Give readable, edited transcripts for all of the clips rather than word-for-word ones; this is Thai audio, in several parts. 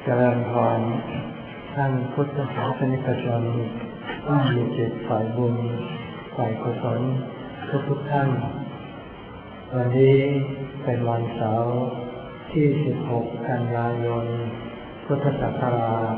เจริญพรท่านพุทธศาสนิกชนผู้มีจิตฝ่ายบุญฝ่ายกุศลทุกท่านวันนี้เป็นวันเสาร์ที่16กันยายนพุทธศักราช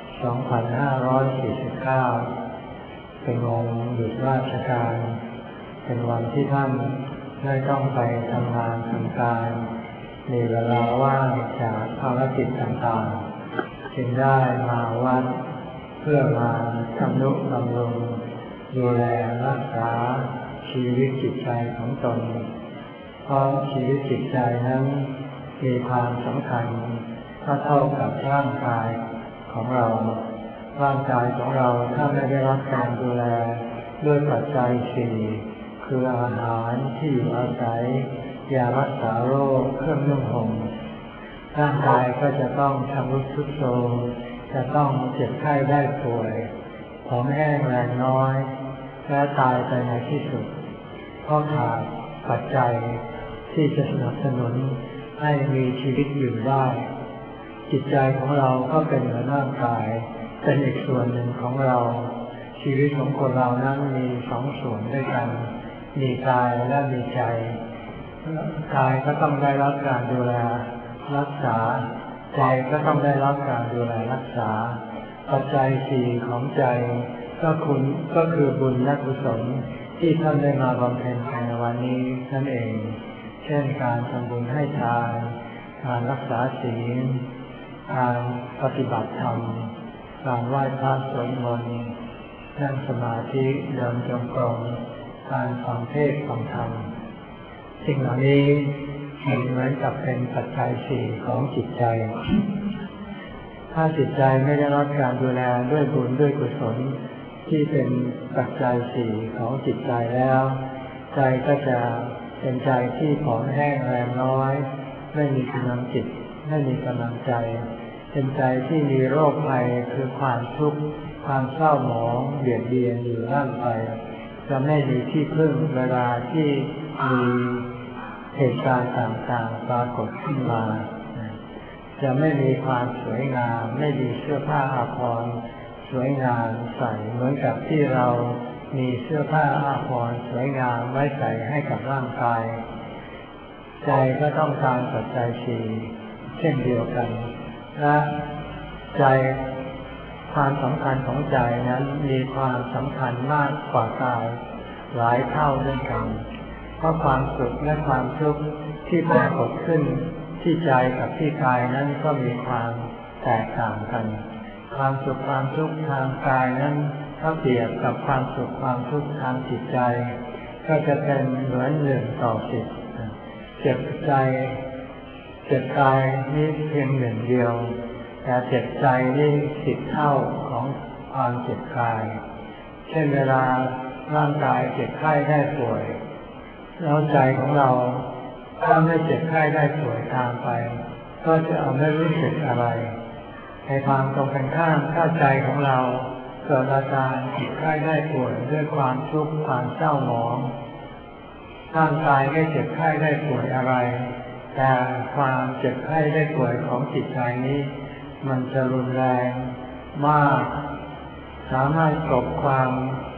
2549เป็นวันหยุดราชการเป็นวันที่ท่านไม่ต้องไปทำงานทำการมีเวลาว่างจากภารกิจต่างๆจึงได้มาวัดเพื่อมาทำนุบำรุงดูแลรักษาชีวิตจิตใจของตนเพราะชีวิตจิตใจนั้นมีความสำคัญเท่ากับร่างกายของเราร่างกายของเราถ้าไม่ได้รับการดูแลด้วยปัจจัยสี่คืออาหารที่อยู่อาศัยยารักษาโรคเครื่องนุ่งห่มร่างกายก็จะต้องชำรุดทรุดโทรมจะต้องเจ็บไข้ได้ป่วยผอมแห้งแรงน้อยและตายไปในที่สุดเพราะขาดปัจจัยที่จะสนับสนุนให้มีชีวิตอยู่ได้จิตใจของเราก็เป็นเหมือนร่างกายเป็นอีกส่วนหนึ่งของเราชีวิตของคนเรานั้นมีสองส่วนด้วยกันมีกายและมีใจกายก็ต้องได้รับการดูแลรักษาใจก็ต้องได้รับการดูแลรักษาปัจจัยสี่ของใจก็คือบุญและกุศลที่ท่านได้มาบำเพ็ญในวันนี้นั่นเองเช่นการทำบุญให้ทานการรักษาศีลการปฏิบัติธรรมการไหว้พระสวดมนต์นั่งสมาธิเดินจงกรมการฟังเทศน์ฟังธรรมสิ่งเหล่านี้เหมือนกับเป็นปัจจัยสี่ของจิตใจถ้าจิตใจไม่ได้รับการดูแลด้วยบุญด้วยกุศลที่เป็นปัจจัยสี่ของจิตใจแล้วใจก็จะเป็นใจที่ผอมแห้งแรงน้อยไม่มีกำลังจิตไม่มีกำลังใจเป็นใจที่มีโรคภัยคือความทุกข์ความเศร้าหมองเบียดเบียนอยู่ร่างกายจะไม่มีที่พึ่งเวลาที่มีเหตุการณ์ต่างๆปรากฏขึ้นมาจะไม่มีความสวยงามไม่มีเสื้อผ้าอาภรณ์สวยงามใส่เหมือนกับที่เรามีเสื้อผ้าอาภรณ์สวยงามไว้ใส่ให้กับร่างกายใจก็ต้องการปัจจัยสี่เช่นเดียวกันและใจความสำคัญของใจนั้นมีความสำคัญมากกว่ากายหลายเท่าด้วยกันเพราะความสุขและความทุกข์ที่ปรากฏขึ้นที่ใจกับที่กายนั้นก็มีความแตกต่างกันความสุขความทุกข์ทางกายนั้นถ้าเปรียบกับความสุขความทุกข์ทางจิตใจก็จะเป็นเหมือน1:10เจ็บใจเจ็บกายนี่เพียง1เดียวแต่เจ็บใจนี่10เท่าของความเจ็บกายเช่นเวลาร่างกายเจ็บไข้ได้ป่วยแล้วใจของเราถ้าไม่เจ็บไข้ได้ป่วยตามไปก็จะไม่รู้สึกอะไรในทางตรงกันข้ามถ้าใจของเราเกิดอาการเจ็บไข้ได้ป่วยด้วยความทุกข์ความเศร้าหมองร่างกายไม่เจ็บไข้ได้ป่วยอะไรแต่ความเจ็บไข้ได้ป่วยของจิตใจนี้มันจะรุนแรงมากสามารถกลบความ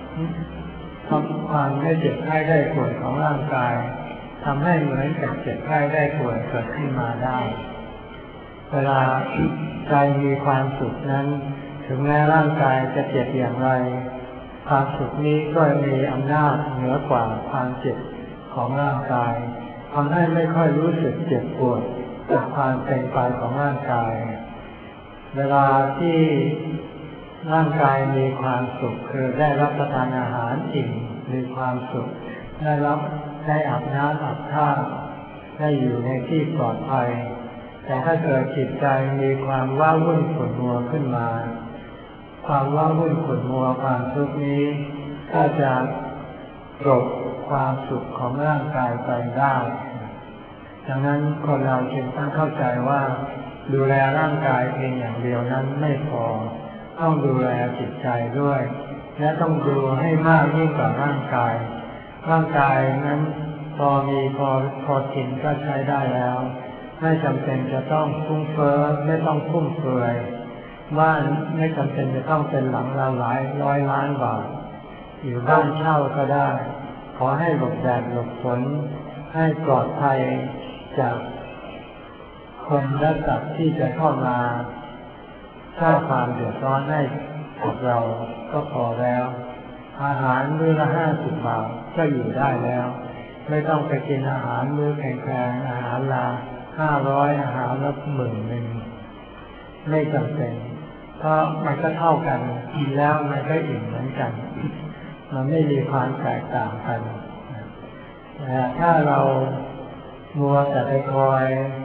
ไม่เจ็บไข้ได้ป่วยของร่างกายทำให้เหมือนกับเจ็บไข้ได้ป่วยเกิดขึ้นมาได้เวลาใจมีความสุขนั้นถึงแม้ร่างกายจะเจ็บอย่างไรความสุขนี้ก็มีอำนาจเหนือกว่าความเจ็บของร่างกายทำให้ไม่ค่อยรู้สึกเจ็บปวดกับความเป็นไปของร่างกายเวลาที่ร่างกายมีความสุขคือได้รับประทานอาหารอิ่มมีความสุขได้อาบน้ำอาบท่าได้อยู่ในที่ปลอดภัยแต่ถ้าเกิดจิตใจมีความว้าวุ่นขุ่นมัวขึ้นมาความว้าวุ่นขุ่นมัวความทุกข์นี้ก็จะกลบความสุขของร่างกายไปได้ดังนั้นคนเราจึงต้องเข้าใจว่าดูแลร่างกายเพียงอย่างเดียวนั้นไม่พอต้องดูแลจิตใจด้วยและต้องดูให้มากยิ่งกว่าร่างกายร่างกายนั้นพอกินก็ใช้ได้แล้วไม่จำเป็นจะต้องฟุ้งเฟ้อไม่ต้องฟุ่มเฟือยบ้านไม่จำเป็นจะต้องเป็นหลังละหลายร้อยล้านบาทอยู่บ้านเช่าก็ได้ขอให้หลบแดดหลบฝนให้ปลอดภัยจากคนและสัตว์ที่จะเข้ามาสร้างความเดือดร้อนให้กับเราก็พอแล้วอาหารมื้อละ50 บาทก็อยู่ได้แล้วไม่ต้องไปกินอาหารมื้อแพงๆอาหารละ500อาหารละ10,000ไม่จำเป็นเพราะมันก็เท่ากันกินแล้วมันก็อิ่มเหมือนกันมันไม่มีความแตกต่างกันแต่ถ้าเรามัวแต่ไปคอย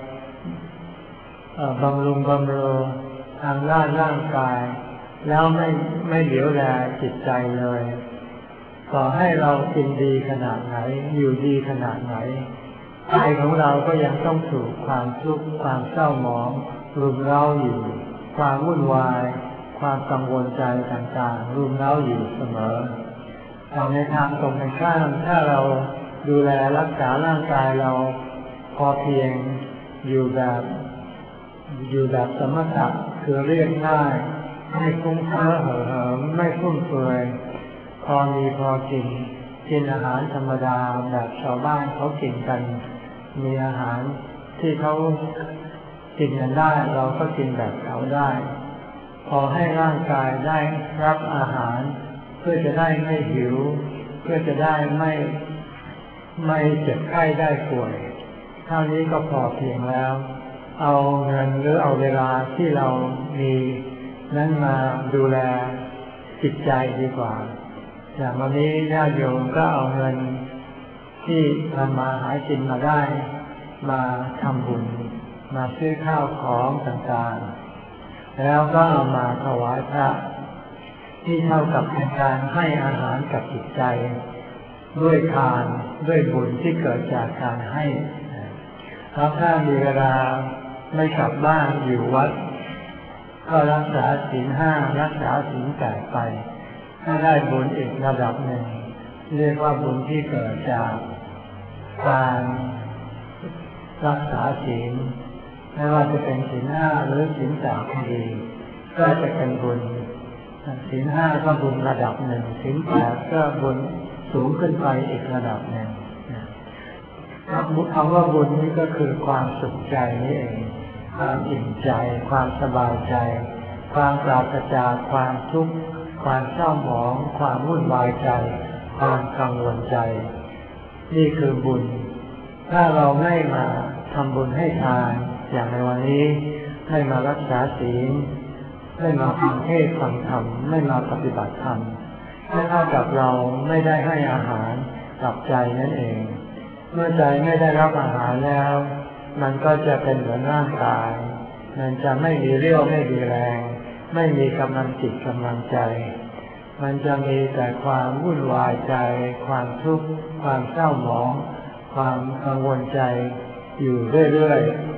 บำรุงทางด้านร่างกายแล้วไม่เหลียวแลจิตใจเลยต่อให้เรากินดีขนาดไหนอยู่ดีขนาดไหนใจของเราก็ยังต้องถูกความทุกข์ความเศร้าหมองรุมเร้าอยู่ความวุ่นวายความกังวลใจต่างๆรุมเร้าอยู่เสมอแต่ในทางตรงกันข้ามถ้าเราดูแลรักษาร่างกายเราพอเพียงอยู่แบบสมถะคือเรียบง่ายไม่ฟุ้งเฟ้อเห่อเหิมไม่ฟุ่มเฟือยพอมีพอกินอาหารธรรมดาแบบชาวบ้านเขากินกันมีอาหารที่เขากินกันได้เราก็กินแบบเขาได้พอให้ร่างกายได้รับอาหารเพื่อจะได้ไม่หิวเพื่อจะได้ไม่เจ็บไข้ได้ป่วยเท่านี้ก็พอเพียงแล้วเอาเงินหรือเอาเวลาที่เรามีนั้นมาดูแลจิตใจดีกว่าอย่างวันนี้ญาติโยมก็เอาเงินที่ทำมาหากินมาได้มาทำบุญมาซื้อข้าวของต่างๆแล้วก็เอามาถวายพระที่เท่ากับเป็นการให้อาหารกับจิตใจด้วยทานด้วยบุญที่เกิดจากการให้แล้วถ้ามีเวลาไม่กลับบ้านอยู่วัดก็รักษาศีล 5รักษาศีล 8ไปถ้าได้บุญอีกระดับหนึ่งเรียกว่าบุญที่เกิดจากการรักษาศีลไม่ว่าจะเป็นศีล 5หรือศีล 8ก็ดีก็จะเป็นบุญศีล 5ก็บุญระดับหนึ่งศีล 8ก็บุญสูงขึ้นไปอีกระดับหนึ่งคำว่าบุญนี้ก็คือความสุขใจนี่เองความอิ่มใจความสบายใจความปราศจากความทุกข์ความเศร้าหมองความวุ่นวายใจความกังวลใจนี่คือบุญถ้าเราไม่มาทำบุญให้ทานอย่างในวันนี้ไม่มารักษาศีลไม่มาฟังเทศน์ฟังธรรมไม่มาปฏิบัติธรรมไม่เท่ากับเราไม่ได้ให้อาหารกับใจนั่นเองเมื่อใจไม่ได้รับอาหารแล้วมันก็จะเป็นเหมือนร่างกายมันจะไม่มีเรี่ยวไม่มีแรงไม่มีกำลังจิตกำลังใจมันจะมีแต่ความวุ่นวายใจความทุกข์ความเศร้าหมองความกังวลใจอยู่เรื่อย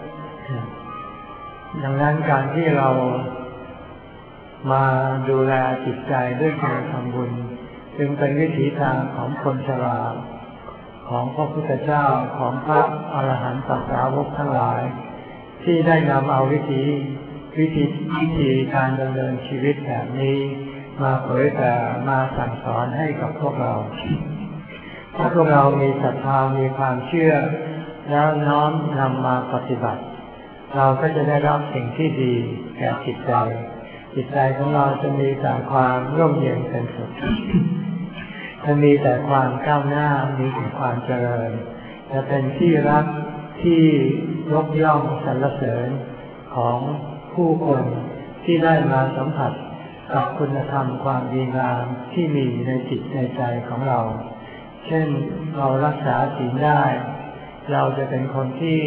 ๆดังนั้นการที่เรามาดูแลจิตใจด้วยการทำบุญจึงเป็นวิถีทางของคนฉลาดของพระพุทธเจ้าของพระอรหันตสาวกทั้งหลายที่ได้นำเอาวิธีการดำเนินชีวิตแบบนี้มาเผยแผ่มาสั่งสอนให้กับพวกเราถ้าพวกเรามีศรัทธามีความเชื่อแล้วน้อมนำมาปฏิบัติเราก็จะได้รับสิ่งที่ดีแก่จิตใจของเราจะมีแต่ความร่มเย็นเป็นสุขจะมีแต่ความก้าวหน้ามีแต่ความเจริญจะเป็นที่รักที่ยกย่องสรรเสริญของผู้คนที่ได้มาสัมผัสกับคุณธรรมความดีงามที่มีในจิตในใจของเราเช่นเรารักษาศีลได้เราจะเป็นคนที่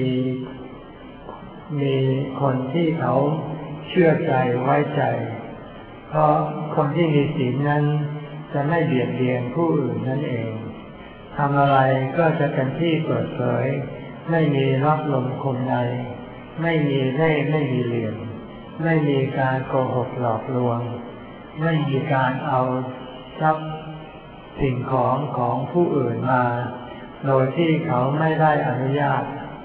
มีคนที่เขาเชื่อใจไว้ใจเพราะคนที่มีศีลนั้นจะไม่เบียดเบียนผู้อื่นนั่นเองทำอะไรก็จะเป็นที่เปิดเผยไม่มีรับลมคมในไม่มีเล่ห์ไม่มีเหลี่ยมไม่มีการโกหกหลอกลวงไม่มีการเอาทรัพย์สิ่งของผู้อื่นมาโดยที่เขาไม่ได้อนุญาต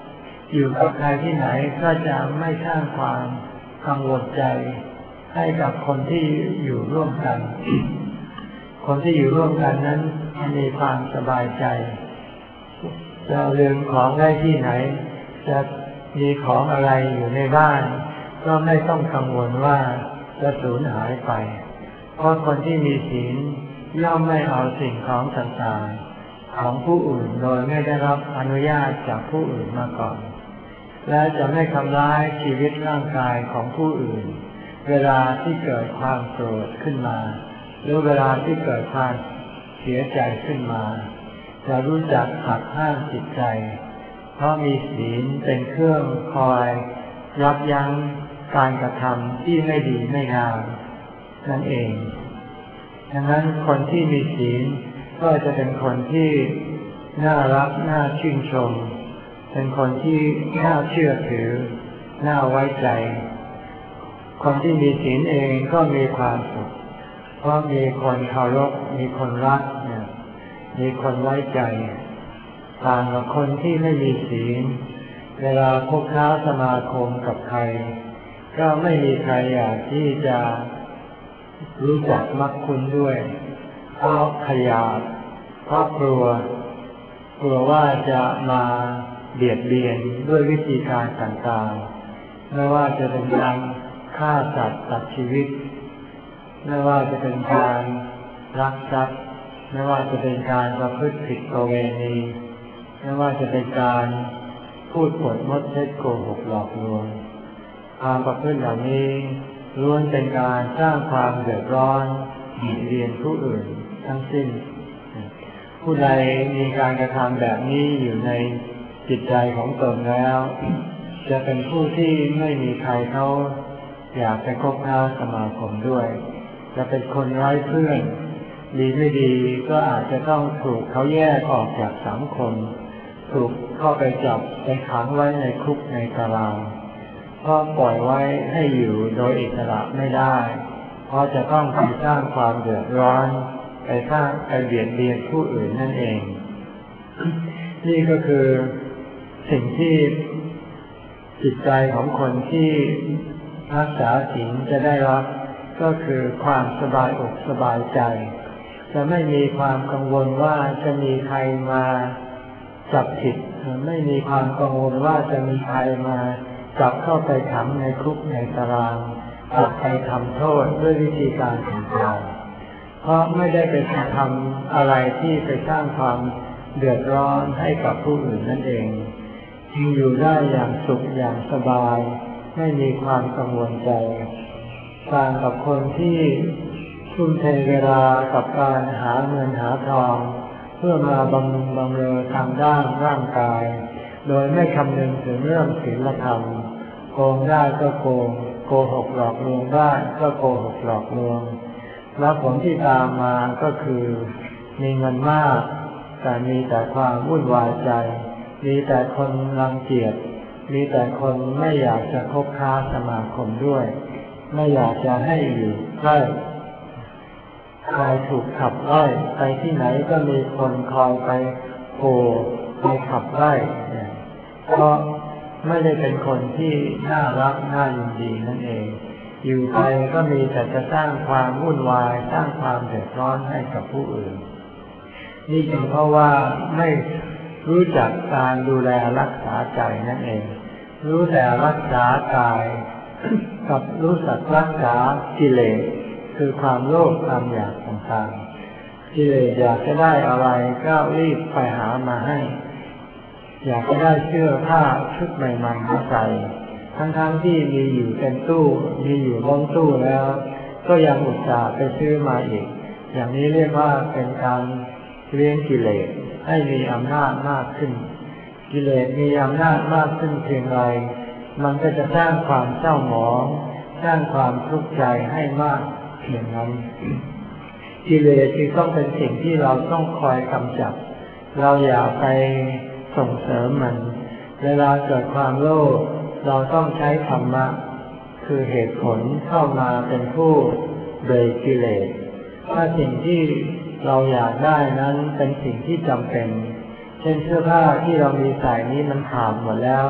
อยู่กับใครที่ไหนก็จะไม่สร้างความกังวลใจให้กับคนที่อยู่ร่วมกัน คนที่อยู่ร่วมกันนั้นมีความสบายใจจะลืมของได้ที่ไหนจะมีของอะไรอยู่ในบ้านก็ไม่ต้องกังวลว่าจะสูญหายไปเพราะคนที่มีศีลย่อมไม่เอาสิ่งของต่างๆของผู้อื่นโดยไม่ได้รับอนุญาตจากผู้อื่นมาก่อนและจะไม่ทำร้ายชีวิตร่างกายของผู้อื่นเวลาที่เกิดความโกรธขึ้นมาหรือเวลาที่เกิดความเสียใจขึ้นมาจะรู้จักหักห้ามจิตใจเพราะมีศีลเป็นเครื่องคอยยับยั้งการกระทำที่ไม่ดีไม่งามนั่นเองดังนั้นคนที่มีศีลก็จะเป็นคนที่น่ารักน่าชื่นชมเป็นคนที่น่าเชื่อถือน่าไว้ใจคนที่มีศีลเองก็มีความสุขเพราะมีคนเคารพมีคนรักมีคนไว้ใจต่างกับคนที่ไม่มีศีลเวลาคบค้าสมาคมกับใครก็ไม่มีใครอยากที่จะรู้จักมักคุ้นด้วยเพราะขยาดเพราะกลัวว่าจะมาเบียดเบียนด้วยวิธีการต่างๆไม่ว่าจะเป็นการฆ่าสัตว์ตัดชีวิตไม่ว่าจะเป็นการลักทรัพย์ไม่ว่าจะเป็นการประพฤติผิดประเวณีไม่ว่าจะเป็นการพูดปดมดเท็จโกหกหลอกลวงความประพฤติเหล่านี้ล้วนเป็นการสร้างความเดือดร้อนเบียดเบียนผู้อื่นทั้งสิ้นผู้ใดมีการกระทำแบบนี้อยู่ในจิตใจของตนแล้วจะเป็นผู้ที่ไม่มีใครเขาอยากจะคบค้าสมาคมด้วยจะเป็นคนไร้เพื่อนดีไม่ดีก็อาจจะต้องถูกเขาแยกออกจากสังคมถูกเข้าไปจับไปขังไว้ในคุกในตารางเพราะปล่อยไว้ให้อยู่โดยอิสระไม่ได้เพราะจะต้องไปสร้างความเดือดร้อนไปเบียดเบียนผู้อื่นนั่นเอง นี่ก็คือสิ่งที่จิตใจของคนที่รักษาศีลจะได้รับก็คือความสบายอกสบายใจจะไม่มีความกังวลว่าจะมีใครมาจับผิดไม่มีความกังวลว่าจะมีใครมาจับเข้าไปขังในคุกในตารางจับไปทำโทษด้วยวิธีการต่างๆเพราะไม่ได้ไปทำอะไรที่ไปสร้างความเดือดร้อนให้กับผู้อื่นนั่นเองจึงอยู่ได้อย่างสุขอย่างสบายไม่มีความกังวลใจต่างกับคนที่ทุ่มเทเวลากับการหาเงินหาทองเพื่อมาบำเรอทางด้านร่างกายโดยไม่คำนึงถึงเรื่องศีลธรรมโกงได้ก็โกหกหลอกลวงได้ก็โกหกหลอกลวงแล้วผลที่ตามมาก็คือมีเงินมากแต่มีแต่ความวุ่นวายใจมีแต่คนรังเกียจมีแต่คนไม่อยากจะคบค้าสมาคมด้วยไม่อยากจะให้อยู่ใกล้ใครถูกขับไล่ไปที่ไหนก็มีคนคอยไปโห่ไปขับไล่เพราะไม่ได้เป็นคนที่น่ารักน่ายินดีนั่นเองอยู่ไปก็มีแต่จะสร้างความวุ่นวายสร้างความเดือดร้อนให้กับผู้อื่นนี่เป็นเพราะว่าไม่รู้จักการดูแลรักษาใจนั่นเองรู้แต่รักษากายกับรู้จักรักษากิเลสคือความโลภความอยากต่างๆกิเลสอยากจะได้อะไรก็รีบไปหามาให้อยากจะได้เสื้อผ้าชุดใหม่ๆมาใส่ทั้งๆที่มีอยู่เต็มตู้มีอยู่ล้นตู้แล้วก็ยังอุตส่าห์ไปซื้อมาอีกอย่างนี้เรียกว่าเป็นการเลี้ยงกิเลสให้มีอำนาจมากขึ้นกิเลสมีอำนาจมากขึ้นเพียงไรมันก็จะสร้างความเศร้าหมองสร้างความทุกข์ใจให้มากเพียงนั้นกิเลสจึงต้องเป็นสิ่งที่เราต้องคอยกำจัดเราอย่าไปส่งเสริมมันเวลาเกิดความโลภเราต้องใช้ธรรมะคือเหตุผลเข้ามาเป็นผู้เบรกกิเลสถ้าสิ่งที่เราอยากได้นั้นเป็นสิ่งที่จำเป็นเช่นเสื้อผ้าที่เรามีใส่นี้มันขาดหมดแล้ว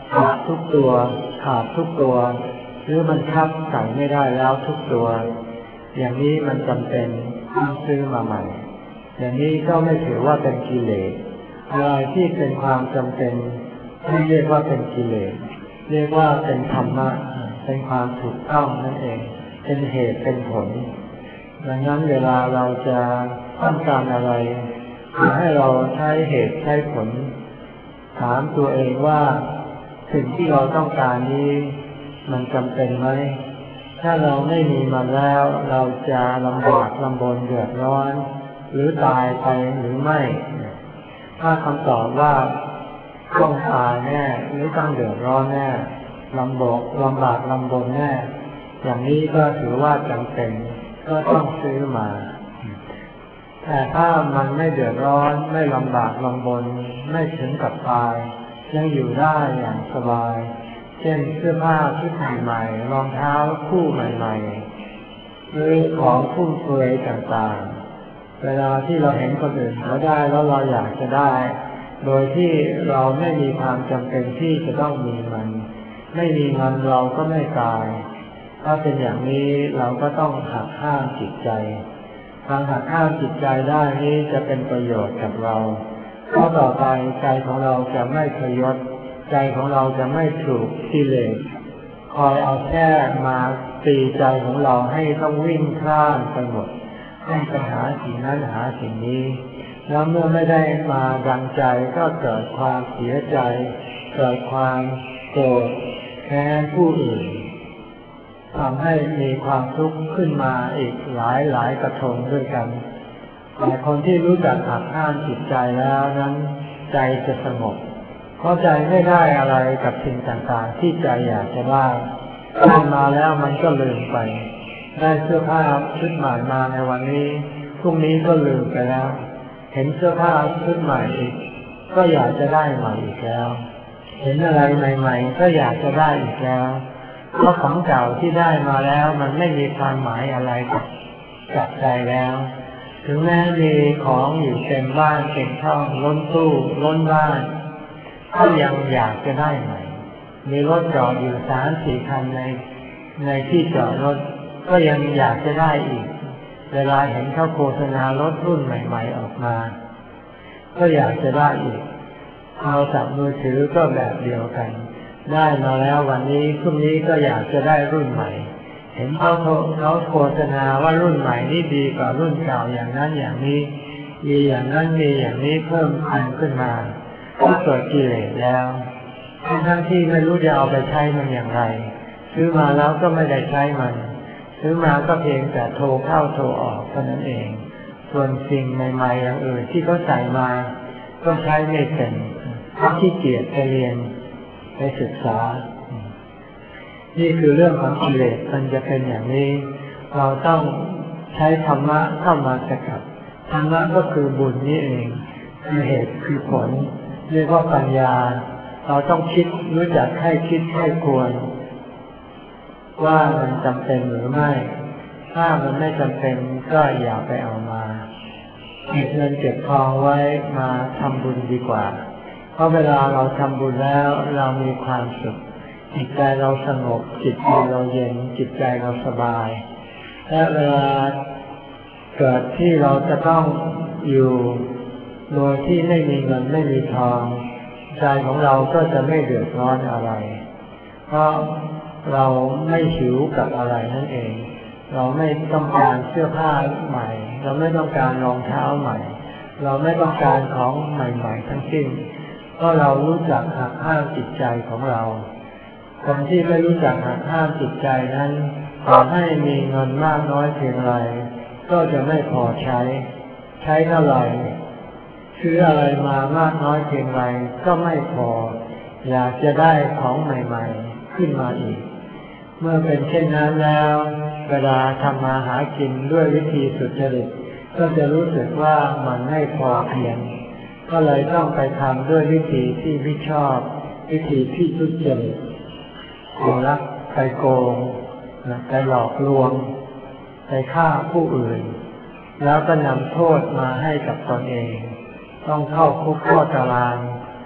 ขาดทุกตัวขาดทุกตัวหรือมันคับใส่ไม่ได้แล้วทุกตัวอย่างนี้มันจำเป็นต้องซื้อมาใหม่อย่างนี้ก็ไม่ถือว่าเป็นกิเลสอะไรที่เป็นความจำเป็นไม่เรียกว่าเป็นกิเลสเรียกว่าเป็นธรรมะเป็นความถูกต้องนั่นเองเป็นเหตุเป็นผลดังนั้นเวลาเราจะต้องการอะไรให้เราใช้เหตุใช้ผลถามตัวเองว่าสิ่งที่เราต้องการนี้มันจำเป็นไหมถ้าเราไม่มีมันแล้วเราจะลำบากลำบนเดือดร้อนหรือตายไปหรือไม่ถ้าคำตอบว่าต้องตายแน่หรือต้องเดือดร้อนแน่ลำบากลำบนแน่อย่างนี้ก็ถือว่าจำเป็นก็ต้องซื้อมาแต่ถ้ามันไม่เดือดร้อนไม่ลำบากลำบนไม่ถึงกับตายยังอยู่ได้อย่างสบายเช่นเสื้อผ้าชุดใหม่ๆรองเท้าคู่ใหม่ๆหรือของฟุ่มเฟือยต่างๆเวลาที่เราเห็นคนอื่นเขาได้แล้วเราอยากจะได้โดยที่เราไม่มีความจำเป็นที่จะต้องมีมันไม่มีมันเราก็ไม่ตายถ้าเป็นอย่างนี้เราก็ต้องหักห้ามจิตใจทางหักห้ามจิตใจได้นี้จะเป็นประโยชน์กับเราเพราะต่อไปใจของเราจะไม่ทยศใจของเราจะไม่ถูกกิเลสคอยเอาแค่มาตีใจของเราให้ต้องวิ่งพล่านไปหมดให้ไปหาสิ่งนั้นหาสิ่งนี้แล้วเมื่อไม่ได้มาดังใจก็เกิดความเสียใจเกิดความโกรธแค้นผู้อื่นทำให้มีความทุกข์ขึ้นมาอีกหลายกระทงด้วยกันแต่คนที่รู้จักหักห้ามจิตใจแล้วนั้นใจจะสงบเพราะใจไม่ได้อะไรกับสิ่งต่างๆที่ใจอยากจะได้มาแล้วมันก็ลืมไปได้เสื้อผ้าชุดใหม่มาในวันนี้พรุ่งนี้ก็ลืมไปแล้วเห็นเสื้อผ้าชุดใหม่อีกก็อยากจะได้ใหม่อีกแล้วเห็นอะไรใหม่ๆก็อยากจะได้อีกแล้วเพราะของเก่าที่ได้มาแล้วมันไม่มีความหมายอะไรกับใจแล้วถึงแม้มีของอยู่เต็มบ้านเต็มช่องล้นตู้ล้นบ้านก็ยังอยากจะได้ใหม่มีรถจอดอยู่3-4 คันในที่จอดรถก็ยังอยากจะได้อีกเวลาเห็นเขาโฆษณารถรุ่นใหม่ๆออกมาก็อยากจะได้อีกโทรศัพท์มือถือก็แบบเดียวกันได้มาแล้ววันนี้พรุ่งนี้ก็อยากจะได้รุ่นใหม่เห็นเขาโฆษณาว่ารุ่นใหม่นี่ดีกว่ารุ่นเก่าอย่างนั้นอย่างนี้มีอย่างนั้นมีอย่างนี้เพิ่มพันขึ้นมาก็เกิดกิเลสแล้วทั้งที่ไม่รู้จะเอาไปใช้มันอย่างไรซื้อมาแล้วก็ไม่ได้ใช้มันซื้อมาก็เพียงแต่โทรเข้าโทรออกเท่านั้นเองส่วนสิ่งใหม่ๆอย่างอื่นที่เขาใส่มาก็ใช้ไม่เป็นเพราะขี้เกียจไปเรียนไปศึกษานี่คือเรื่องของกิเลสมันจะเป็นอย่างนี้เราต้องใช้ธรรมะเข้ามาสกัดธรรมะก็คือบุญนี่เองคือเหตุคือผลเรียกว่าปัญญาเราต้องคิดรู้จักให้คิดให้ควรว่ามันจำเป็นหรือไม่ถ้ามันไม่จำเป็นก็อย่าไปเอามาเก็บเงินเก็บทองไว้มาทำบุญดีกว่าเพราะเวลาเราทำบุญแล้วเรามีความสุขจิตใจเราสงบจิตใจเราเย็นจิตใจเราสบายและเวลาเกิดที่เราจะต้องอยู่โดยที่ไม่มีเงินไม่มีทองใจของเราก็จะไม่เดือดร้อนอะไรเพราะเราไม่หิวกับอะไรนั่นเองเราไม่ต้องการเสื้อผ้าใหม่เราไม่ต้องการรองเท้าใหม่เราไม่ต้องการของใหม่ๆทั้งสิ้นเพราะเรารู้จักหักห้ามจิตใจของเราคนที่ไม่รู้จักหักห้ามจิตใจนั้นต่อให้มีเงินมากน้อยเพียงไรก็จะไม่พอใช้เท่าไหร่ซื้ออะไรมามากน้อยเพียงไรก็ไม่พออยากจะได้ของใหม่ๆขึ้นมาอีกเมื่อเป็นเช่นนั้นแล้วเวลาทำมาหากินด้วยวิธีสุจริตก็จะรู้สึกว่ามันไม่พอเพียงก็เลยต้องไปทำด้วยวิธีที่ไม่ชอบวิธีที่ทุจริตไปลักไปโกงไปหลอกลวงไปฆ่าผู้อื่นแล้วก็นำโทษมาให้กับตนเองต้องเข้าคุกเข้าตาราง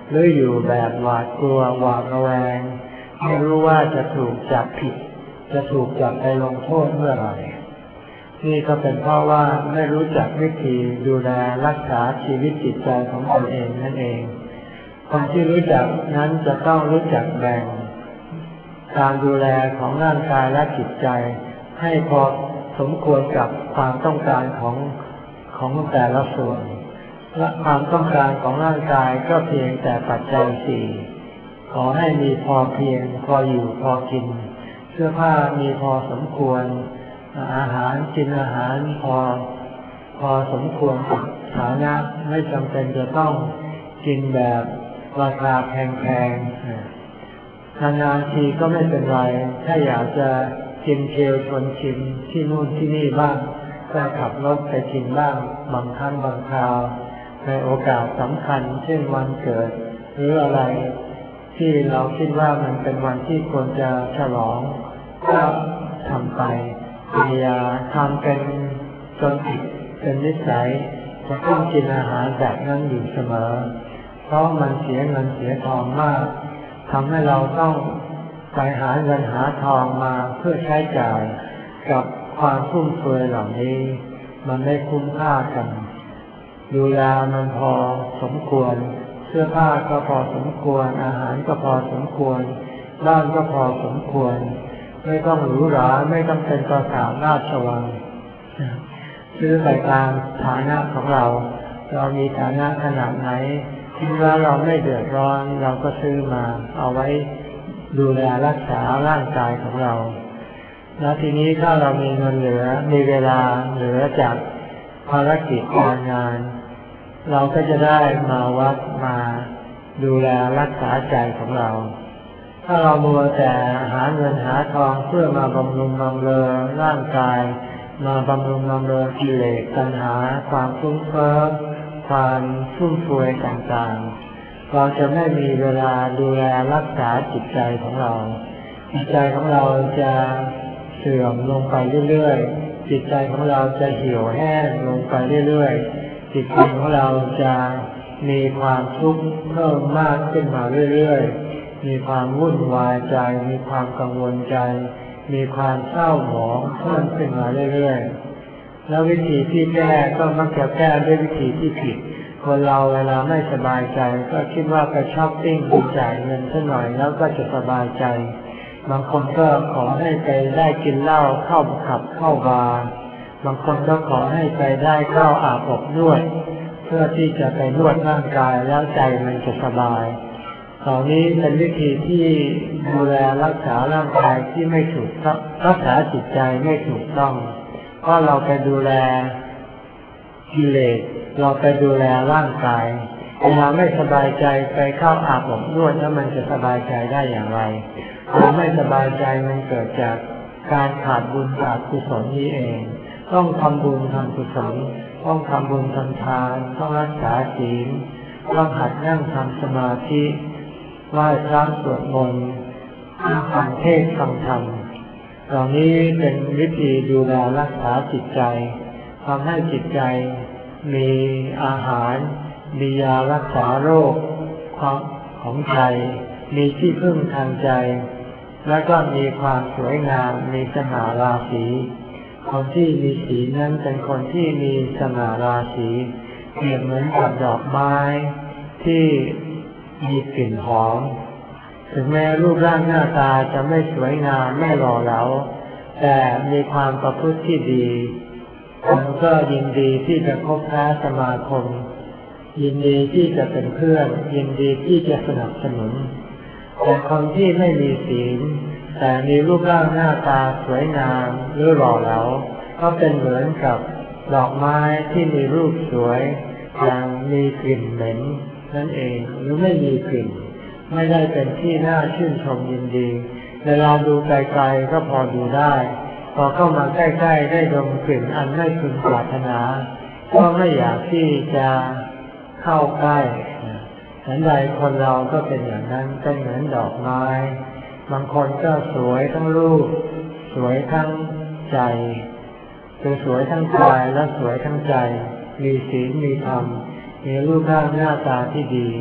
หรืออยู่แบบหวาดกลัวหวาดระแวงไม่รู้ว่าจะถูกจับผิดจะถูกจับไปลงโทษเมื่อไหร่นี่ก็เป็นเพราะว่าไม่รู้จักวิธีดูแลรักษาชีวิตจิตใจของตนเองนั่นเองคนที่รู้จักนั้นจะต้องรู้จักแบ่งการดูแลของร่างกายและจิตใจให้พอสมควรกับความต้องการของแต่ละส่วนและความต้องการของร่างกายก็เพียงแต่ปัจจัยสี่ขอให้มีพอเพียงพออยู่พอกินเสื้อผ้ามีพอสมควรอาหารกินอาหารพอสมควรฐานะไม่จำเป็นจะต้องกินแบบราคาแพงๆนานๆทีก็ไม่เป็นไรถ้าอยากจะกินเที่ยวชวนชิมที่นู่นที่นี่บ้างก็ขับรถไปกินบ้างบางครั้งบางคราวในโอกาสสำคัญเช่นวันเกิดหรืออะไรที่เราคิดว่ามันเป็นวันที่ควรจะฉลองก็ทำไปอย่าทำเป็นจนติดเป็นนิสัยจะต้องกินอาหารแบบนั้นอยู่เสมอเพราะมันเสียเงินเสียทองมากทำให้เราต้องไปหาเงินหาทองมาเพื่อใช้จ่ายกับความฟุ่มเฟือยเหล่านี้มันไม่คุ้มค่ากันดูแลมันพอสมควรเสื้อผ้าก็พอสมควรอาหารก็พอสมควรบ้านก็พอสมควรไม่ต้องหรูหราไม่ต้องเป็นปราสาทราชวังซื้อไปตามฐานะของเรามีฐานะขนาดไหนคิดว่าเราไม่เดือดร้อนเราก็ซื้อมาเอาไว้ดูแลรักษาร่างกายของเราแล้วทีนี้ถ้าเรามีเงินเหลือมีเวลาเหลือจากภารกิจการงานเราก็จะได้มาวัดมาดูแลรักษาใจของเราถ้าเรามัวแต่หาเงินหาทองเพื่อมาบำรุงบำเรอร่างกายมาบำรุงบำเรอกิเลสตัณหาความฟุ้งเฟ้อความฟุ่มเฟือยต่างๆเราจะไม่มีเวลาดูแลรักษาจิตใจของเราจิตใจของเราจะเสื่อมลงไปเรื่อยๆจิตใจของเราจะเหี่ยวแห้งลงไปเรื่อยๆจิตใจของเราจะมีความทุกข์เพิ่มมากขึ้นมาเรื่อยๆมีความวุ่นวายใจมีความกังวลใจมีความเศร้าหมองเพิ่มขึ้นมาเรื่อยๆแล้ววิธีที่แก้ก็มักจะแก้ด้วยวิธีที่ผิดคนเราเวลาไม่สบายใจก็คิดว่าไปช้อปปิ้งจ่ายเงินสักหน่อยแล้วก็จะสบายใจบางคนก็ขอให้ไปได้กินเหล้าเข้าขับเข้าบาร์บางคนก็ขอให้ไปได้เข้าอาบอบนวดเพื่อที่จะไปนวดร่างกายแล้วใจมันจะสบายเหล่านี้เป็นวิธีที่ดูแลรักษาร่างกายที่ไม่ถูกต้องรักษาจิตใจไม่ถูกต้องเพราะเราไปดูแลกิเลสเราไปดูแลร่างกายเวลาไม่สบายใจไปเข้าอาบอบนวดแล้วมันจะสบายใจได้อย่างไรความไม่สบายใจมันเกิดจากการขาดบุญขาดกุศลนี้เองต้องทำบุญทำกุศลต้องทำบุญทำทานต้องรักษาศีลต้องหัดนั่งทำสมาธิไหว้พระสวดมนต์ฟังเทศน์ฟังธรรมเหล่านี้เป็นวิธีดูแลรักษาจิตใจทำให้จิตใจมีอาหารมียารักษาโรคของใจมีที่พึ่งทางใจและก็มีความสวยงามมีสง่าราศีคนที่มีศีลนั้นเป็นคนที่มีสง่าราศีเปรียบเหมือนกับดอกไม้ที่มีกลิ่นหอมถึงแม้รูปร่างหน้าตาจะไม่สวยงามไม่หล่อเหลาแต่มีความประพฤติที่ดีคนก็ยินดีที่จะคบค้าสมาคมยินดีที่จะเป็นเพื่อนยินดีที่จะสนับสนุนแต่คนที่ไม่มีศีลแต่มีรูปร่างหน้าตาสวยงามหรือหล่อเหลาก็เป็นเหมือนกับดอกไม้ที่มีรูปสวยแต่มีกลิ่นเหม็นนั่นเองหรือไม่มีกลิ่นไม่ได้เป็นที่น่าชื่นชมยินดีเวลาดูไกลๆก็พอดูได้พอเข้ามาใกล้ๆได้ดมกลิ่นอันไม่พึงปรารถนาก็ไม่อยากที่จะเข้าใกล้ฉันใดคนเราก็เป็นอย่างนั้นเป็นเหมือนดอกไม้บางคนก็สวยทั้งรูปสวยทั้งใจคือสวยทั้งกายและสวยทั้งใจมีศีลมีธรรมมีรูปร่างหน้าตาที่ดี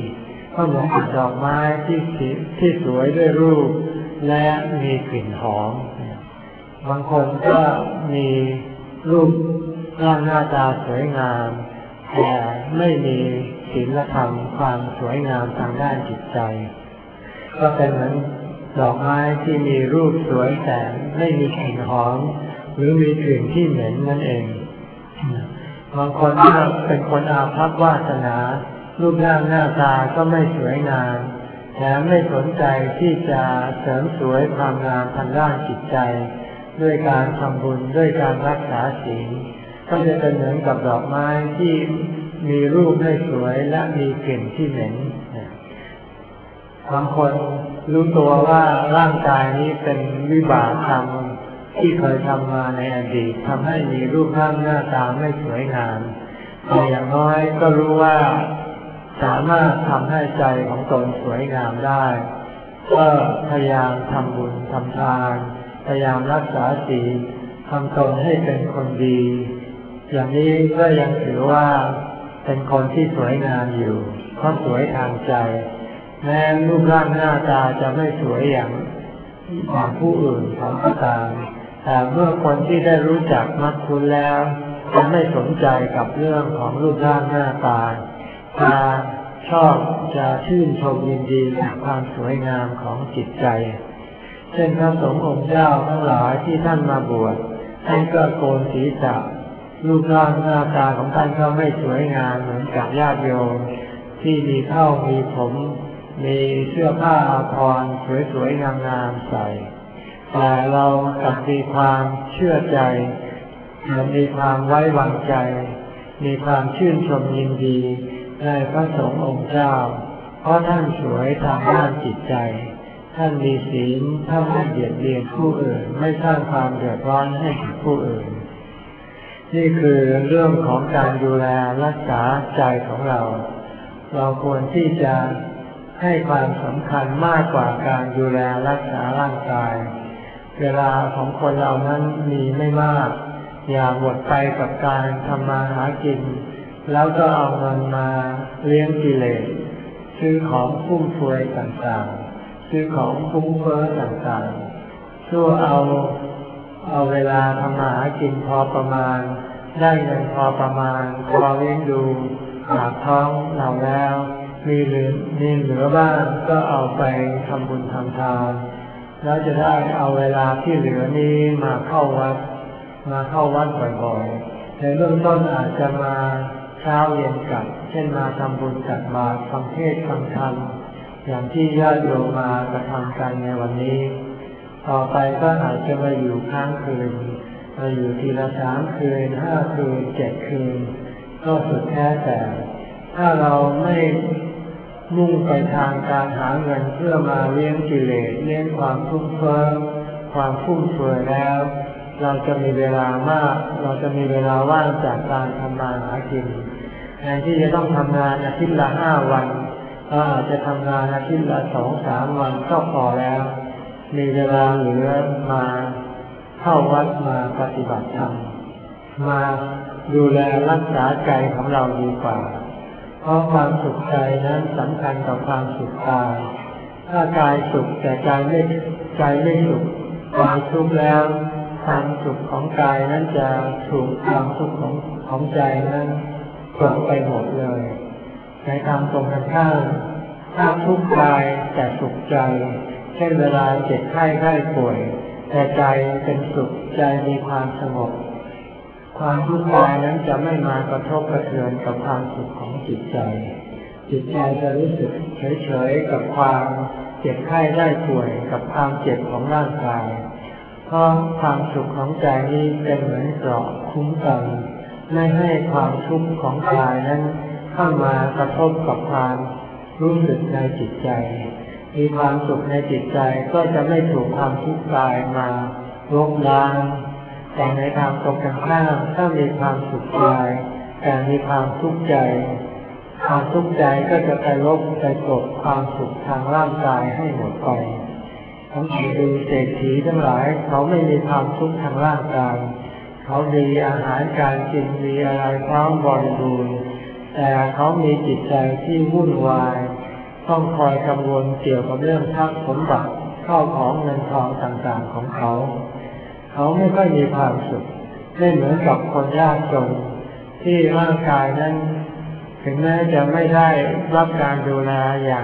ก็เหมือนกับดอกไม้ที่สวยด้วยรูปและมีกลิ่นหอมบางคนก็มีรูปร่างหน้าตาสวยงามแต่ไม่มีศีลธรรมความสวยงามทางด้านจิตใจก็เป็นเหมือนดอกไม้ที่มีรูปสวยแต่ไม่มีกลิ่นหอมหรือมีกลิ่นที่เหม็นนั่นเองบางคนก็เป็นคนอาภัพวาสนารูปร่างหน้าตาก็ไม่สวยงามแถมไม่สนใจที่จะเสริมสวยความงามทางด้านจิตใจด้วยการทำบุญด้วยการรักษาศีลก็จะเป็นเหมือนกับดอกไม้ที่มีรูปไม่สวยและมีกลิ่นที่เหม็นบางคนรู้ตัวว่าร่างกายนี้เป็นวิบากกรรมที่เคยทำมาในอดีตทำให้มีรูปร่างหน้าตาไม่สวยงามแต่อย่างน้อยก็รู้ว่าสามารถทำให้ใจของตนสวยงามได้ก็พยายามทำบุญทำทานพยายามรักษาศีลทำตนให้เป็นคนดีอย่างนี้ก็ยังถือว่าเป็นคนที่สวยงามอยู่เพราะสวยทางใจแม้รูปร่างหน้าตาจะไม่สวยอย่างผู้อื่นของผู้ตามแต่เมื่อคนที่ได้รู้จักมักคุ้นแล้วจะไม่สนใจกับเรื่องของรูปร่างหน้าตาจะชอบจะชื่นชมยินดีกับความสวยงามของจิตใจเช่นพระสงฆ์องค์เจ้าทั้งหลายที่ท่านมาบวชท่านก็โกนศีรษะรูปร่างหน้าตาของท่านก็ไม่สวยงามเหมือนกับญาติโยมที่มีเผ้ามีผมมีเสื้อผ้าอาภรณ์สวยๆงามๆใส่แต่เรากลับมีความเชื่อใจมีความไว้วางใจมีความชื่นชมยินดีในพระสงฆ์องค์เจ้าเพราะท่านสวยทางด้านจิตใจท่านมีศีลท่านไม่เบียดเบียนผู้อื่นไม่สร้างความเดือดร้อนให้กับผู้อื่นนี่คือเรื่องของการดูแลรักษาใจของเราควรที่จะให้ความสำคัญมากกว่าการดูแลรักษาร่างกายเวลาของคนเรานั้นมีไม่มากอย่าหมดไปกับการทำมาหากินแล้วก็เอาเงินมาเลี้ยงกิเลสซื้อของฟุ่มเฟือยต่างๆซื้อของฟุ้งเฟ้อต่างๆชั่วเอาเวลาทำมาหากินพอประมาณได้เงินพอประมาณพอเลี้ยงดูปากท้องเราแล้วมีเหลือบ้างก็เอาไปทำบุญทำทานแล้วจะได้เอาเวลาที่เหลือนี้มาเข้าวัดบ่อยๆในเบื้องต้นอาจจะมาเช้าเย็นกลับเช่นมาทำบุญตักบาตรฟังเทศน์ฟังธรรมอย่างที่ญาติโยมมากระทำกันในวันนี้ต่อไปก็อาจจะมาอยู่ค้างคืนมาอยู่ทีละ3 คืน 5 คืน 7 คืนก็สุดแท้แต่ถ้าเราไม่มุ่งไปทางการหาเงินเพื่อมาเลี้ยงกิเลสเลี้ยงความฟุ้งเฟ้อความฟุ่มเฟือยแล้วเราจะมีเวลามากเราจะมีเวลาว่างจากการทำมาหากินแทนที่จะต้องทำงานอาทิตย์ละ5 วันเราอาจจะทำงานอาทิตย์ละ2-3 วันก็พอแล้วมีเวลาเหลือมาเข้าวัดมาปฏิบัติธรรมมาดูแลรักษาใจของเราดีกว่าเพราะความสุขใจนั้นสำคัญกับความสุขกายถ้ากายสุขแต่ใจไม่สุขกายทุกข์แล้วความสุขของกายนั้นจะถูกความสุขของใจนั้นกลบไปหมดเลยในทางตรงกันข้ามถ้าทุกข์กายแต่สุขใจเช่นเวลาเจ็บไข้ป่วยแต่ใจเป็นสุขใจมีความสงบความทุกข์กายนั้นจะไม่มากระทบกระเทือนกับความสุขของจิตใจจะรู้สึกเฉยๆกับความเจ็บไข้ได้ป่วยกับความเจ็บของร่างกายเพราะความสุขของใจนี้เป็นเหมือนเกราะคุ้มกันไม่ให้ความทุกข์ของกายนั้นเข้ามากระทบกับความรู้สึกในจิตใจมีความสุขในจิตใจก็จะไม่ถูกความทุกข์กายมาลบล้างแต่ในทางตรงกันข้ามถ้ามีความสุขกายแต่มีความทุกข์ใจความทุกข์ใจก็จะไปลบไปกลบความสุขทางร่างกายให้หมดไปทั้งที่ดูเศรษฐีทั้งหลายเขาไม่มีความทุกข์ทางร่างกายเขามีอาหารการกินมีอะไรพร้อมบริบูรณ์แต่เขามีจิตใจที่วุ่นวายต้องคอยกังวลเกี่ยวกับเรื่องทรัพย์สมบัติเข้าของเงินทองต่างๆของเขาไม่ค่อยมีความสุขไม่เหมือนกับคนยากจนที่ร่างกายนั้นถึงแม้จะไม่ได้รับการดูแล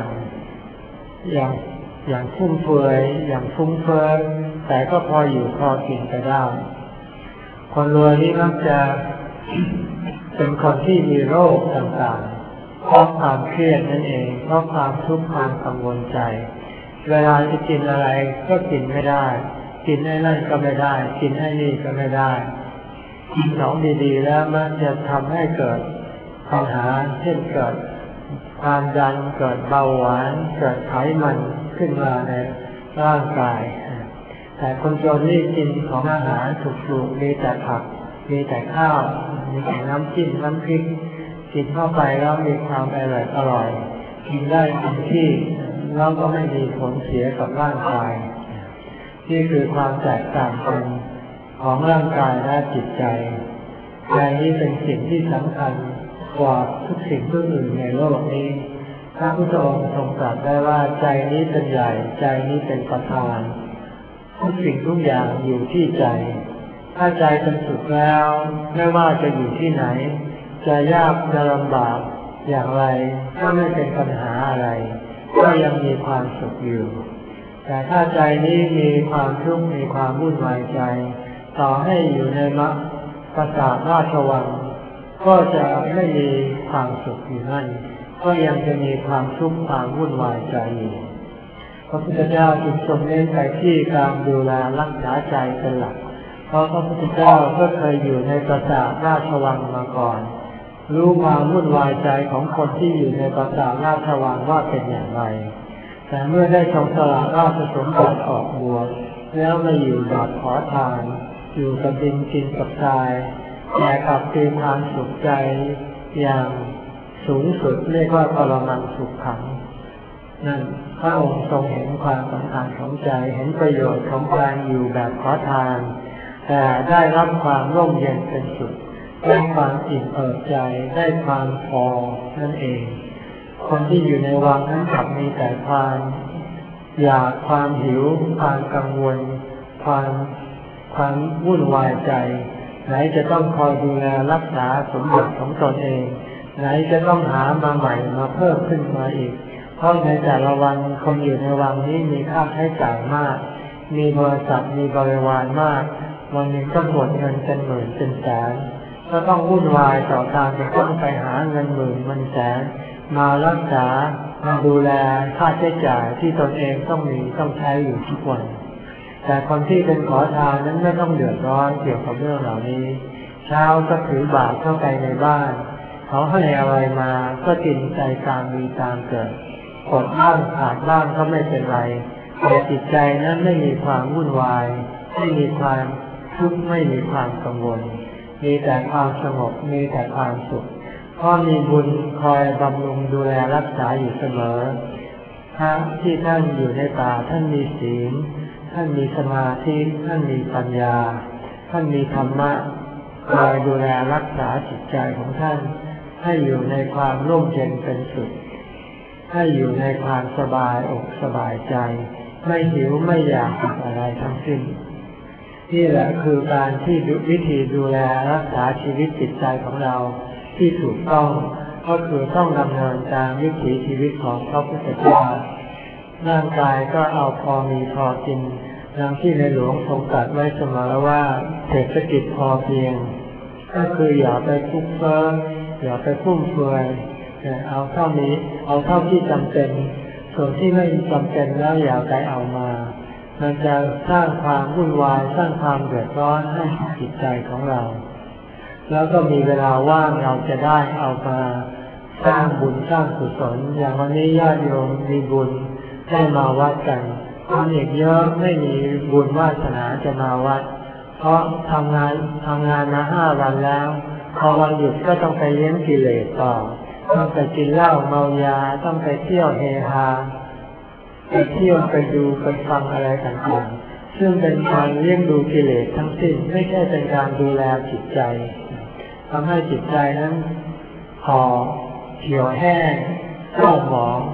อย่างฟุ่มเฟือยอย่างฟุ้งเฟ้อแต่ก็พออยู่พอกินไปได้คนรวยนี่มักจะเป็นคนที่มีโรคต่างๆเพราะความเครียดนั่นเองเพราะความทุกข์ความกังวลใจเวลาจะกินอะไรก็กินไม่ได้กินไอ้นั่นก็ไม่ได้กินไอ้นี่ก็ไม่ได้กินของดีๆแล้วมันจะทำให้เกิดปัญหาเช่นเกิดความดันเกิดเบาหวานเกิดไขมันขึ้นมาในร่างกายแต่คนจนนี่กินของอาหารถูกๆมีแต่ผักมีแต่ข้าวมีแต่น้ำจิ้มน้ำพริกกินเข้าไปแล้วมีความอร่อยกินได้เต็มที่แล้วก็ไม่มีผลเสียกับร่างกายนี่คือความแตกต่างกันของร่างกายและจิตใจใจนี้เป็นสิ่งที่สำคัญกว่าทุกสิ่งทุกอื่นในโลกนี้พระพุทธองค์ทรงตรัสได้ว่าใจนี้เป็นใหญ่ใจนี้เป็นประธานทุกสิ่งทุกอย่างอยู่ที่ใจถ้าใจเป็นสุขแล้วไม่ว่าจะอยู่ที่ไหนจะยากจะลำบากอย่างไรก็ไม่เป็นปัญหาอะไรก็ยังมีความสุขอยู่แต่ถ้าใจนี้มีความทุกข์มีความวุ่นวายใจต่อให้อยู่ในปราสาทราชวังก็จะไม่มีความสุขอยู่นั่นก็ยังจะมีความทุกข์ความวุ่นวายใจอยู่พระพุทธเจ้าจึงทรงเน้นไปที่การดูแลรักษาใจเป็นหลักเพราะพระพุทธเจ้าก็เคยอยู่ในปราสาทราชวังมาก่อนรู้ความวุ่นวายใจของคนที่อยู่ในปราสาทราชวังว่าเป็นอย่างไรแต่เมื่อได้ทรงสละราชสมบัติออกบวชแล้วมาอยู่แบบขอทานอยู่กับดินกินกับทรายแต่กลับมีความสุขใจอย่างสูงสุดเรียกว่าปรมังสุขขังนั่นพระองค์ทรงเห็นความสำคัญของใจเห็นประโยชน์ของการอยู่แบบขอทานแต่ได้รับความร่มเย็นเป็นสุขได้ความอิ่มเอิบใจได้ความพอนั่นเองคนที่อยู่ในวังนั้นกลับมีแต่ความอยากความหิวความกังวลความวุ่นวายใจไหนจะต้องคอยดูแลรักษาสมบัติของตนเองไหนจะต้องหามาใหม่มาเพิ่มขึ้นมาอีกเพราะในแต่ละวันคนอยู่ในวังนี้มีค่าใช้จ่ายมากมีบริษัทมีบริวารมากวันหนึ่งก็หมดเงินเป็นหมื่นเป็นแสนก็ต้องวุ่นวายต่อการจะต้องไปหาเงินหมื่นเงินแสนมารักษามาดูแลค่าใช้จ่ายที่ตนเองต้องใช้อยู่ทุกวันแต่คนที่เป็นขอทานนั้นไม่ต้องเดือดร้อนเกี่ยวกับเรื่องเหล่านี้เช้าก็ถือบาตรเข้าไปในบ้านเขาให้อะไรมาก็กินใจตามมีตามเกิดอดบ้างขาดบ้างก็ไม่เป็นไรแต่จิตใจนั้นไม่มีความวุ่นวายไม่มีความทุกข์ไม่มีความกังวลมีแต่ความสงบมีแต่ความสุขเพราะมีบุญคอยบำรุงดูแลรักษาอยู่เสมอพระที่ท่านอยู่ในป่าท่านมีศีลท่านมีสมาธิท่านมีปัญญาท่านมีธรรมะคอยดูแลรักษาจิตใจของท่านให้อยู่ในความร่มเย็นเป็นสุขให้อยู่ในความสบายอกสบายใจไม่หิวไม่อยากกินอะไรทั้งสิ้นนี่แหละคือการที่วิธีดูแลรักษาชีวิตจิตใจของเราที่ถูกต้องก็คือต้องดำเนินตามวิถีชีวิตของพระพุทธเจ้าร่างกายก็เอาพอมีพอกินดังที่ในหลวงทรงตรัสไว้เสมอว่าเศรษฐกิจพอเพียงก็คืออย่าไปฟุ่มเฟือยอย่าไปฟุ่มเฟือยเอาเท่านี้เอาเท่าที่จำเป็นส่วนที่ไม่จำเป็นแล้วอย่าไปเอามามันจะสร้างความวุ่นวายสร้างความเดือดร้อนให้จิตใจของเราแล้วก็มีเวลาว่างเราจะได้เอามาสร้างบุญสร้างกุศลอย่างวันนี้ญาติโยมมีบุญได้มาวัดกันคนอีกเยอะไม่มีบุญวาสนาจะมาวัดเพราะทำงานมา5 วันแล้วพอวันหยุดก็ต้องไปเลี้ยงกิเลสต่อต้องไปกินเหล้าเมายาต้องไปเที่ยวเฮฮาไปเที่ยวไปดูไปฟังอะไรต่างๆซึ่งเป็นการเลี้ยงดูกิเลสทั้งสิ้นไม่ใช่เป็นการดูแลจิตใจทำให้จิตใจนั้นห่อเหี่ยวแห้งเศร้าหมอง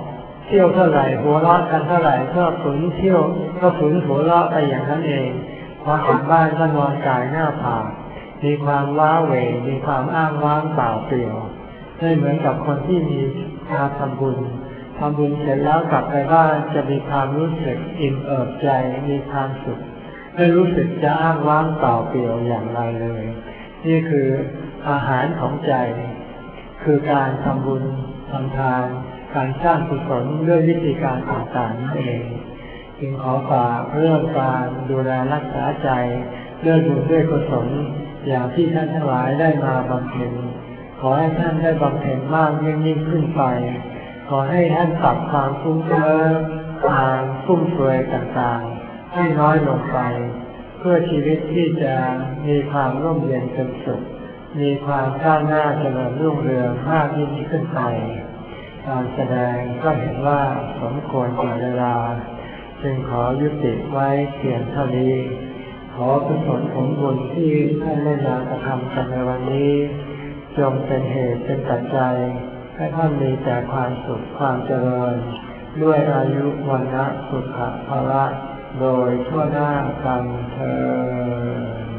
เที่ยวเท่าไหร่หัวเราะกันเท่าไหร่ก็ฝืนเที่ยวก็ฝืนหัวเราะไปอย่างนั้นเองพอกลับบ้านก็นอนกายหน้าผากมีความว้าเหวมีความอ้างว้างเปล่าเปลี่ยวไม่เหมือนกับคนที่มีการทำบุญเสร็จแล้วกลับไปบ้านจะมีความรู้สึกอิ่มเอิบใจมีความสุขไม่รู้สึกจะอ้างว้างเปล่าเปลี่ยวอย่างไรเลยนี่คืออาหารของใจคือการทำบุญทำทานการสร้างกุศลด้วยวิธีการต่างๆนั่นเองจึงขอฝากเรื่องการดูแลรักษาใจด้วยบุญด้วยกุศลอย่างที่ท่านทั้งหลายได้มาบำเพ็ญขอให้ท่านได้บำเพ็ญมากยิ่งขึ้นไปขอให้ท่านตัดความฟุ้งเฟ้อความฟุ่มเฟือยต่างๆให้น้อยลงไปเพื่อชีวิตที่จะมีความร่มเย็นเป็นสุขมีความก้าวหน้าเจริญรุ่งเรืองมากยิ่งขึ้นไปการแสดงก็เห็นว่าสมควรแก่เวลาจึงขอยุติไว้เพียงเท่านี้ขอกุศลผลบุญที่ท่านได้มากระทำกันในวันนี้จงเป็นเหตุเป็นปัจจัยให้ท่านมีแต่ความสุขความเจริญด้วยอายุวันนะสุขภาระโดยทั่วหน้ากันเทอญ